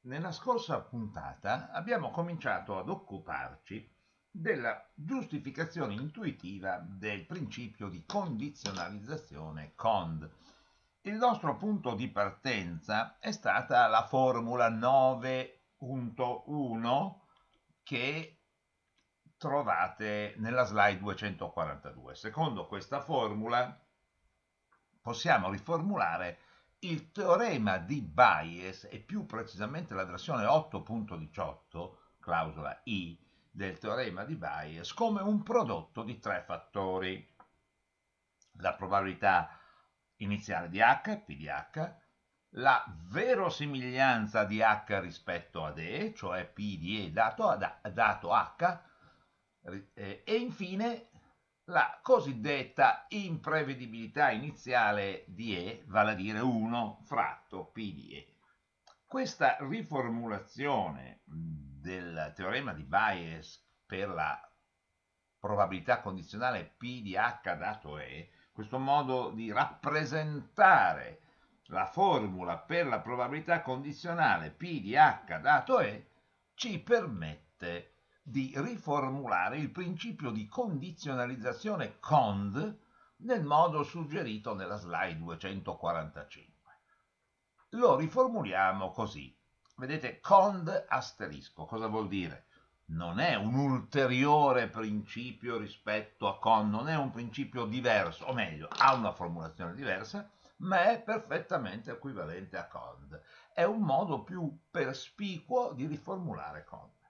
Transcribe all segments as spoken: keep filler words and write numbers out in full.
Nella scorsa puntata abbiamo cominciato ad occuparci della giustificazione intuitiva del principio di condizionalizzazione C O N D. Il nostro punto di partenza è stata la formula nove punto uno che trovate nella slide duecentoquarantadue. Secondo questa formula possiamo riformulare il teorema di Bayes e più precisamente la versione otto punto diciotto, clausola I, del teorema di Bayes come un prodotto di tre fattori: la probabilità iniziale di H, P di H, la verosimiglianza di H rispetto ad E, cioè P di E dato, a, dato H, e infine la cosiddetta imprevedibilità iniziale di E, vale a dire uno fratto P di E. Questa riformulazione del teorema di Bayes per la probabilità condizionale P di H dato E, questo modo di rappresentare la formula per la probabilità condizionale P di H dato E, ci permette di riformulare il principio di condizionalizzazione C O N D nel modo suggerito nella slide duecentoquarantacinque. Lo riformuliamo così. Vedete, C O N D asterisco, cosa vuol dire? Non è un ulteriore principio rispetto a C O N D, non è un principio diverso, o meglio, ha una formulazione diversa, ma è perfettamente equivalente a C O N D. È un modo più perspicuo di riformulare C O N D.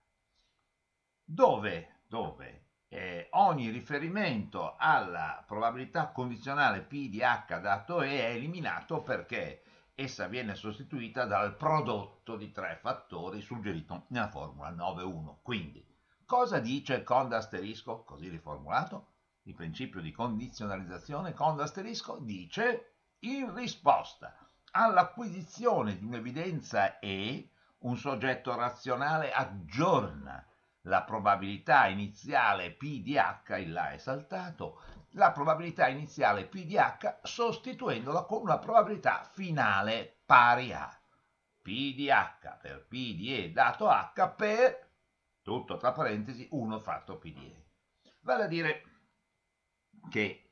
Dove, dove eh, ogni riferimento alla probabilità condizionale P di H dato E è eliminato perché essa viene sostituita dal prodotto di tre fattori suggerito nella formula nove punto uno. Quindi, cosa dice C O N D asterisco, così riformulato? Il principio di condizionalizzazione C O N D asterisco dice: in risposta all'acquisizione di un'evidenza E, un soggetto razionale aggiorna la probabilità iniziale P di H, il là è saltato, la probabilità iniziale P di H sostituendola con una probabilità finale pari a P di H per P di E dato H per, tutto tra parentesi, uno fratto P di E. Vale a dire che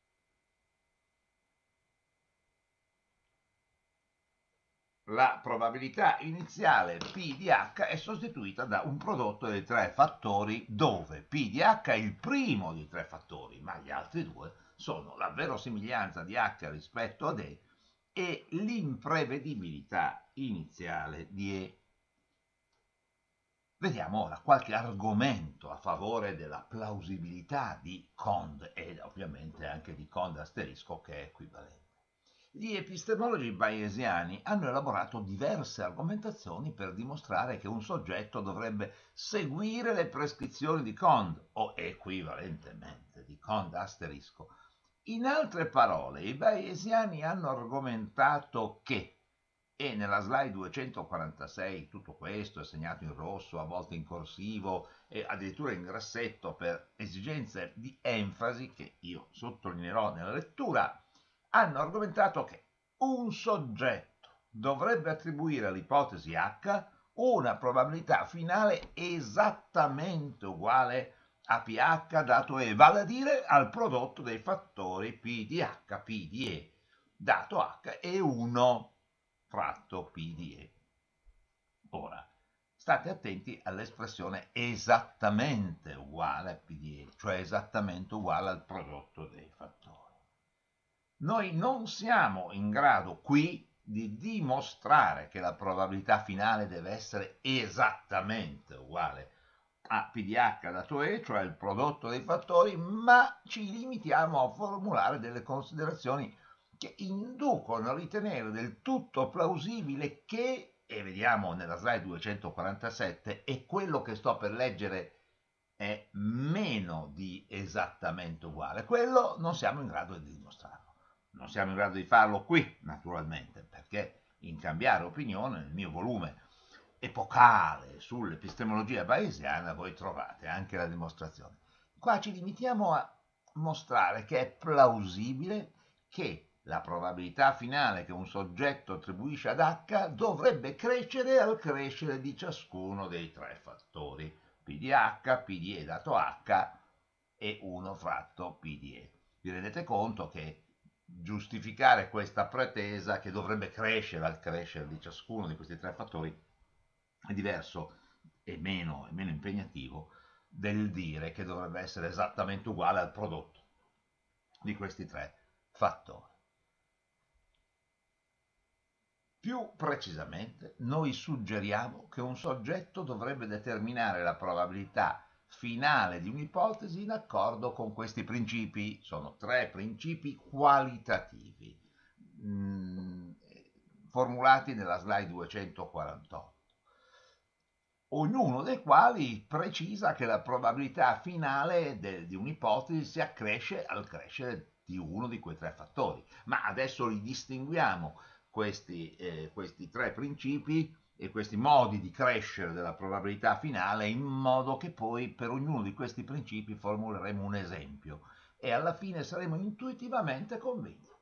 la probabilità iniziale P di H è sostituita da un prodotto dei tre fattori dove P di H è il primo dei tre fattori, ma gli altri due sono la verosimiglianza di H rispetto ad E e l'imprevedibilità iniziale di E. Vediamo ora qualche argomento a favore della plausibilità di C O N D e ovviamente anche di C O N D asterisco che è equivalente. Gli epistemologi bayesiani hanno elaborato diverse argomentazioni per dimostrare che un soggetto dovrebbe seguire le prescrizioni di C O N D o equivalentemente di C O N D asterisco. In altre parole, i bayesiani hanno argomentato che, e nella slide duecentoquarantasei tutto questo è segnato in rosso, a volte in corsivo e addirittura in grassetto per esigenze di enfasi che io sottolineerò nella lettura, hanno argomentato che un soggetto dovrebbe attribuire all'ipotesi H una probabilità finale esattamente uguale a P H dato E, vale a dire al prodotto dei fattori P di H, P di E dato H e uno fratto P di E. Ora, state attenti all'espressione esattamente uguale a P di E, cioè esattamente uguale al prodotto dei fattori. Noi non siamo in grado qui di dimostrare che la probabilità finale deve essere esattamente uguale a P di H dato E, cioè il prodotto dei fattori, ma ci limitiamo a formulare delle considerazioni che inducono a ritenere del tutto plausibile che, e vediamo nella slide duecentoquarantasette, e quello che sto per leggere è meno di esattamente uguale, quello non siamo in grado di dimostrarlo. Non siamo in grado di farlo qui, naturalmente, perché in Cambiare opinione, nel mio volume epocale sull'epistemologia bayesiana, voi trovate anche la dimostrazione. Qua ci limitiamo a mostrare che è plausibile che la probabilità finale che un soggetto attribuisce ad H dovrebbe crescere al crescere di ciascuno dei tre fattori, P di H, P di E dato H e uno fratto P di E. Vi rendete conto che giustificare questa pretesa che dovrebbe crescere al crescere di ciascuno di questi tre fattori è diverso e meno, è meno impegnativo del dire che dovrebbe essere esattamente uguale al prodotto di questi tre fattori. Più precisamente, noi suggeriamo che un soggetto dovrebbe determinare la probabilità finale di un'ipotesi in accordo con questi principi. Sono tre principi qualitativi, mh, formulati nella slide duecentoquarantotto, ognuno dei quali precisa che la probabilità finale de, di un'ipotesi si accresce al crescere di uno di quei tre fattori. Ma adesso li distinguiamo, questi, eh, questi tre principi e questi modi di crescere della probabilità finale, in modo che poi per ognuno di questi principi formuleremo un esempio e alla fine saremo intuitivamente convinti.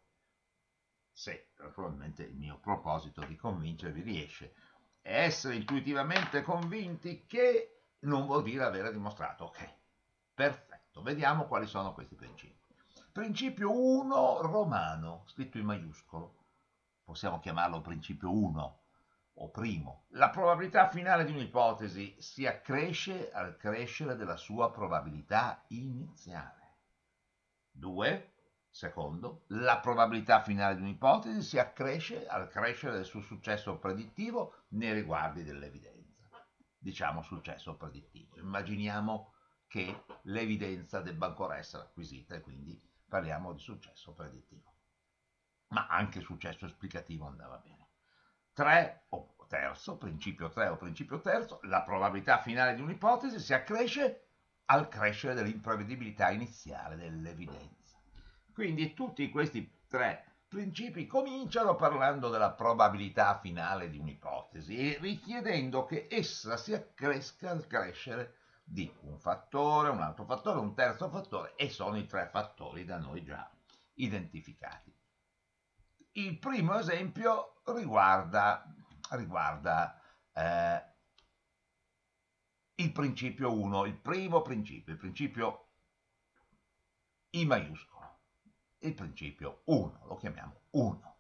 Se naturalmente il mio proposito di convincervi riesce. E essere intuitivamente convinti che non vuol dire avere dimostrato. Ok, perfetto, vediamo quali sono questi principi. Principio uno romano, scritto in maiuscolo, possiamo chiamarlo principio uno o primo. La probabilità finale di un'ipotesi si accresce al crescere della sua probabilità iniziale. due. Secondo, la probabilità finale di un'ipotesi si accresce al crescere del suo successo predittivo nei riguardi dell'evidenza. Diciamo successo predittivo. Immaginiamo che l'evidenza debba ancora essere acquisita e quindi parliamo di successo predittivo. Ma anche successo esplicativo andava bene. tre o terzo, principio tre o principio terzo, la probabilità finale di un'ipotesi si accresce al crescere dell'imprevedibilità iniziale dell'evidenza. Quindi tutti questi tre principi cominciano parlando della probabilità finale di un'ipotesi e richiedendo che essa si accresca al crescere di un fattore, un altro fattore, un terzo fattore, e sono i tre fattori da noi già identificati. Il primo esempio riguarda, riguarda eh, il principio uno, il primo principio, il principio I maiuscolo. Il principio uno, lo chiamiamo uno.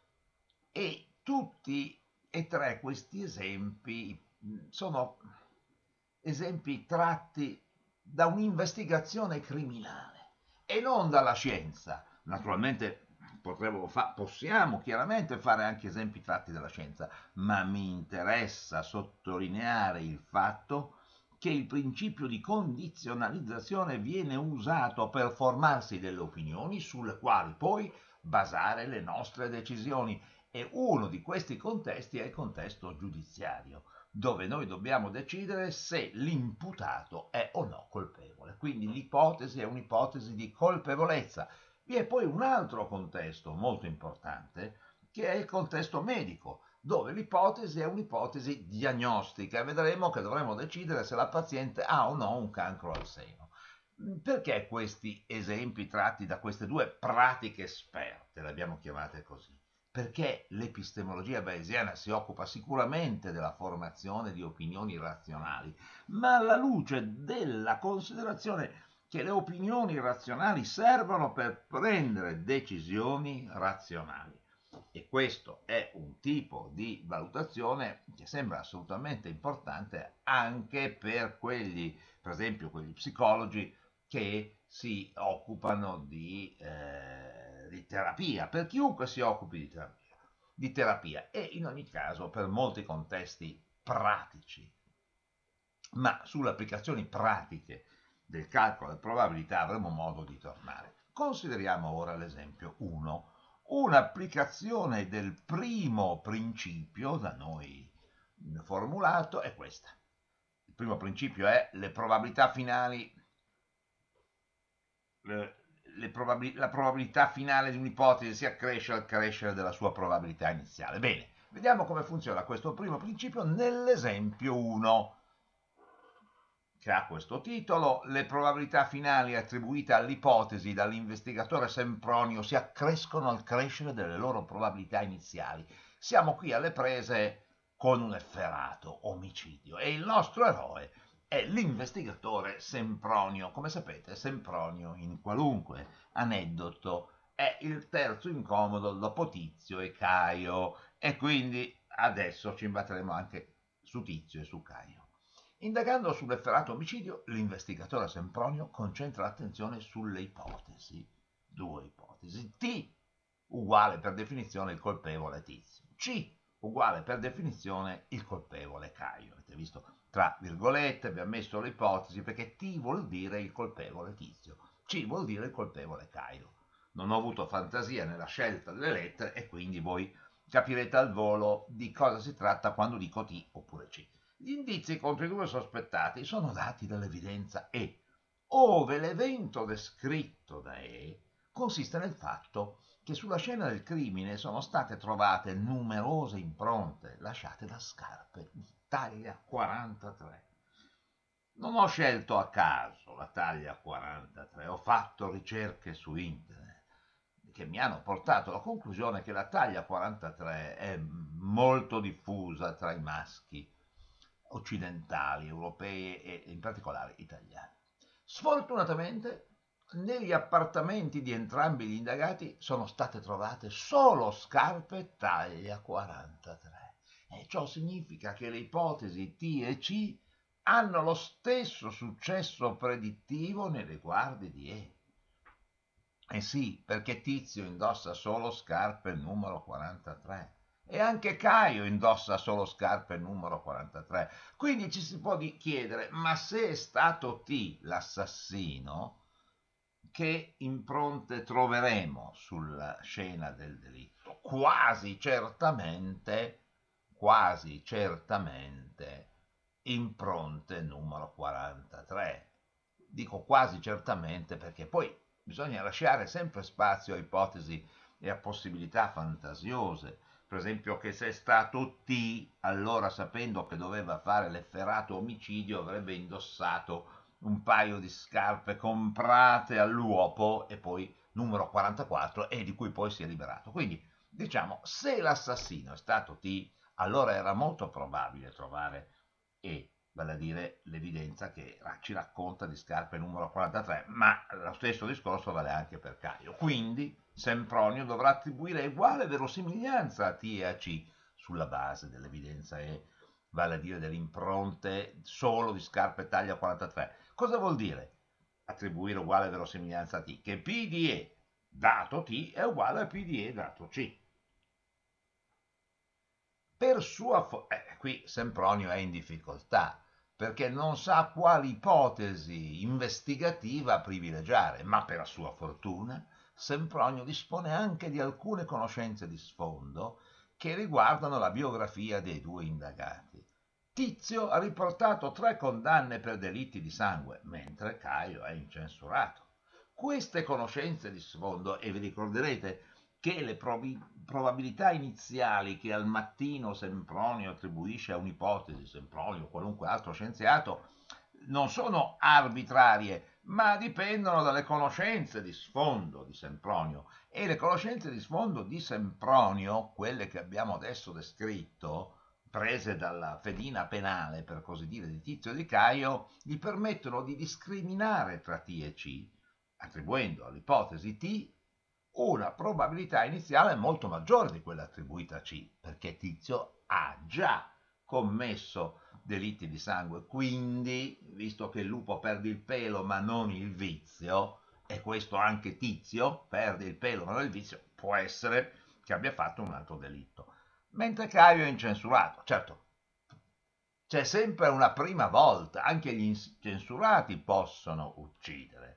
E tutti e tre questi esempi sono esempi tratti da un'investigazione criminale e non dalla scienza. Naturalmente potremmo fa- possiamo chiaramente fare anche esempi tratti dalla scienza, ma mi interessa sottolineare il fatto che il principio di condizionalizzazione viene usato per formarsi delle opinioni sulle quali poi basare le nostre decisioni, e uno di questi contesti è il contesto giudiziario, dove noi dobbiamo decidere se l'imputato è o no colpevole. Quindi l'ipotesi è un'ipotesi di colpevolezza. Vi è poi un altro contesto molto importante, che è il contesto medico, dove l'ipotesi è un'ipotesi diagnostica e vedremo che dovremo decidere se la paziente ha o no un cancro al seno. Perché questi esempi tratti da queste due pratiche esperte, le abbiamo chiamate così? Perché l'epistemologia bayesiana si occupa sicuramente della formazione di opinioni razionali, ma alla luce della considerazione che le opinioni razionali servono per prendere decisioni razionali. E questo è un tipo di valutazione che sembra assolutamente importante anche per quelli, per esempio, quegli psicologi che si occupano di, eh, di terapia, per chiunque si occupi di terapia, di terapia e in ogni caso per molti contesti pratici. Ma sulle applicazioni pratiche del calcolo delle probabilità avremo modo di tornare. Consideriamo ora l'esempio uno. Un'applicazione del primo principio da noi formulato è questa. Il primo principio è le probabilità finali, le, le probabil- la probabilità finale di un'ipotesi si accresce al crescere della sua probabilità iniziale. Bene, vediamo come funziona questo primo principio nell'esempio uno. che ha questo titolo, le probabilità finali attribuite all'ipotesi dall'investigatore Sempronio si accrescono al crescere delle loro probabilità iniziali. Siamo qui alle prese con un efferato omicidio e il nostro eroe è l'investigatore Sempronio. Come sapete, Sempronio in qualunque aneddoto è il terzo incomodo dopo Tizio e Caio, e quindi adesso ci imbatteremo anche su Tizio e su Caio. Indagando sull'efferato omicidio, l'investigatore Sempronio concentra l'attenzione sulle ipotesi, due ipotesi: T uguale per definizione il colpevole Tizio, C uguale per definizione il colpevole Caio. Avete visto, tra virgolette abbiamo messo le ipotesi perché T vuol dire il colpevole Tizio, C vuol dire il colpevole Caio. Non ho avuto fantasia nella scelta delle lettere e quindi voi capirete al volo di cosa si tratta quando dico T oppure C. Gli indizi contro i due sospettati sono dati dall'evidenza E, ove l'evento descritto da E consiste nel fatto che sulla scena del crimine sono state trovate numerose impronte lasciate da scarpe di taglia quarantatré. Non ho scelto a caso la taglia quarantatré, ho fatto ricerche su internet che mi hanno portato alla conclusione che la taglia quarantatré è molto diffusa tra i maschi occidentali, europei e in particolare italiani. Sfortunatamente negli appartamenti di entrambi gli indagati sono state trovate solo scarpe taglia quarantatré e ciò significa che le ipotesi T e C hanno lo stesso successo predittivo nei riguardi di E. Eh sì, perché Tizio indossa solo scarpe numero quarantatré. E anche Caio indossa solo scarpe numero quarantatré. Quindi ci si può chiedere, ma se è stato T l'assassino, che impronte troveremo sulla scena del delitto? Quasi certamente, quasi certamente, impronte numero quarantatré. Dico quasi certamente perché poi bisogna lasciare sempre spazio a ipotesi e a possibilità fantasiose. Per esempio che se è stato T, allora sapendo che doveva fare l'efferato omicidio avrebbe indossato un paio di scarpe comprate all'uopo e poi numero quarantaquattro e di cui poi si è liberato. Quindi diciamo, se l'assassino è stato T, allora era molto probabile trovare E, vale a dire l'evidenza che ci racconta di scarpe numero quarantatré, ma lo stesso discorso vale anche per Caio. Quindi Sempronio dovrà attribuire uguale verosimiglianza a T e a C sulla base dell'evidenza E, vale a dire delle impronte solo di scarpe taglia quarantatré. Cosa vuol dire attribuire uguale verosimiglianza a T? Che P di E dato T è uguale a P di E dato C. Per sua fo- eh, qui Sempronio è in difficoltà perché non sa quale ipotesi investigativa privilegiare, ma per sua fortuna Sempronio dispone anche di alcune conoscenze di sfondo che riguardano la biografia dei due indagati. Tizio ha riportato tre condanne per delitti di sangue, mentre Caio è incensurato. Queste conoscenze di sfondo, e vi ricorderete che le prob- probabilità iniziali che al mattino Sempronio attribuisce a un'ipotesi, Sempronio o qualunque altro scienziato, non sono arbitrarie, ma dipendono dalle conoscenze di sfondo di Sempronio. E le conoscenze di sfondo di Sempronio, quelle che abbiamo adesso descritto, prese dalla fedina penale, per così dire, di Tizio e di Caio, gli permettono di discriminare tra T e C, attribuendo all'ipotesi T una probabilità iniziale molto maggiore di quella attribuita a C, perché Tizio ha già commesso delitti di sangue, quindi, visto che il lupo perde il pelo ma non il vizio, e questo anche Tizio perde il pelo ma non il vizio, può essere che abbia fatto un altro delitto. Mentre Caio è incensurato, certo, c'è sempre una prima volta, anche gli incensurati possono uccidere.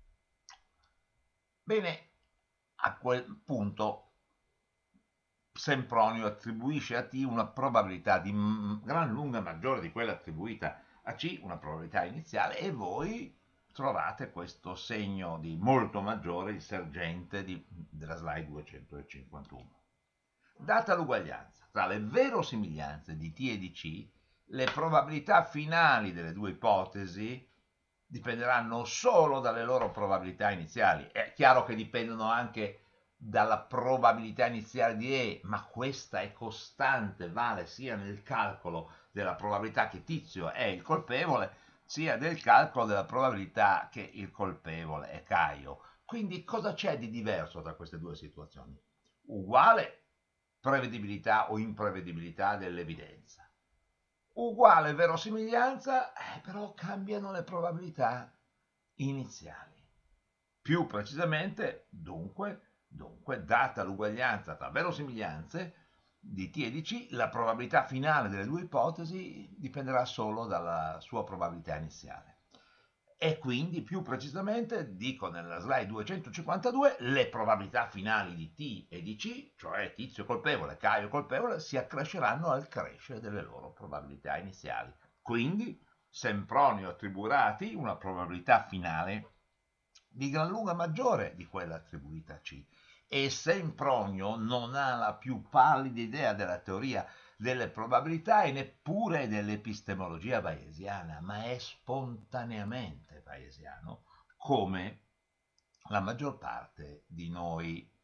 Bene, a quel punto Sempronio attribuisce a T una probabilità di gran lunga maggiore di quella attribuita a C, una probabilità iniziale, e voi trovate questo segno di molto maggiore, il sergente di, della slide duecentocinquantuno. Data l'uguaglianza tra le verosimiglianze di T e di C, le probabilità finali delle due ipotesi dipenderanno solo dalle loro probabilità iniziali. È chiaro che dipendono anche dalla probabilità iniziale di E, ma questa è costante, vale sia nel calcolo della probabilità che Tizio è il colpevole, sia del calcolo della probabilità che il colpevole è Caio. Quindi cosa c'è di diverso tra queste due situazioni? Uguale prevedibilità o imprevedibilità dell'evidenza. Uguale verosimiglianza, eh, però cambiano le probabilità iniziali. Più precisamente, dunque, dunque, data l'uguaglianza tra verosimiglianze di T e di C, la probabilità finale delle due ipotesi dipenderà solo dalla sua probabilità iniziale. E quindi, più precisamente, dico nella slide duecentocinquantadue, le probabilità finali di T e di C, cioè Tizio colpevole, Caio colpevole, si accresceranno al crescere delle loro probabilità iniziali. Quindi, Sempronio attribuirà a T una probabilità finale di gran lunga maggiore di quella attribuita a C. E Sempronio non ha la più pallida idea della teoria delle probabilità e neppure dell'epistemologia bayesiana, ma è spontaneamente bayesiano, come la maggior parte di noi